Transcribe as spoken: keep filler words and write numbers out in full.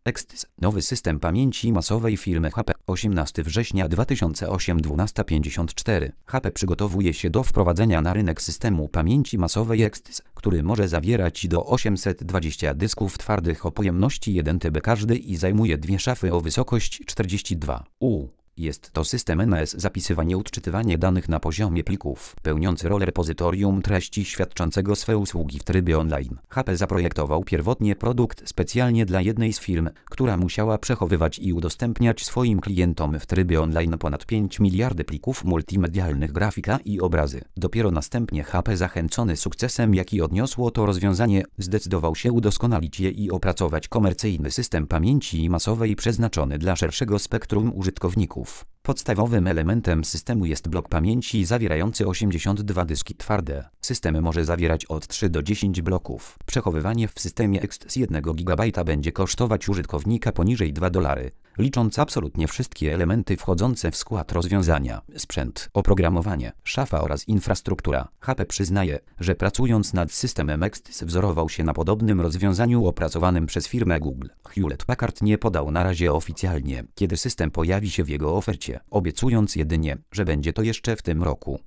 Extys. Nowy system pamięci masowej firmy H P. osiemnastego września dwa tysiące ósmego dwunasta pięćdziesiąt cztery. H P przygotowuje się do wprowadzenia na rynek systemu pamięci masowej Extys, który może zawierać do osiemset dwadzieścia dysków twardych o pojemności jeden terabajt każdy i zajmuje dwie szafy o wysokości czterdzieści dwa U. Jest to system N A S zapisywanie i odczytywanie danych na poziomie plików, pełniący rolę repozytorium treści świadczącego swe usługi w trybie online. H P zaprojektował pierwotnie produkt specjalnie dla jednej z firm, która musiała przechowywać i udostępniać swoim klientom w trybie online ponad pięć miliardy plików multimedialnych, grafika i obrazy. Dopiero następnie H P, zachęcony sukcesem, jaki odniosło to rozwiązanie, zdecydował się udoskonalić je i opracować komercyjny system pamięci masowej przeznaczony dla szerszego spektrum użytkowników. Podstawowym elementem systemu jest blok pamięci zawierający osiemdziesiąt dwa dyski twarde. System może zawierać od trzy do dziesięciu bloków. Przechowywanie w systemie Extys jednego gigabajta będzie kosztować użytkownika poniżej dwa dolary, licząc absolutnie wszystkie elementy wchodzące w skład rozwiązania: sprzęt, oprogramowanie, szafa oraz infrastruktura. H P przyznaje, że pracując nad systemem Extys wzorował się na podobnym rozwiązaniu opracowanym przez firmę Google. Hewlett Packard nie podał na razie oficjalnie, kiedy system pojawi się w jego ofercie, obiecując jedynie, że będzie to jeszcze w tym roku.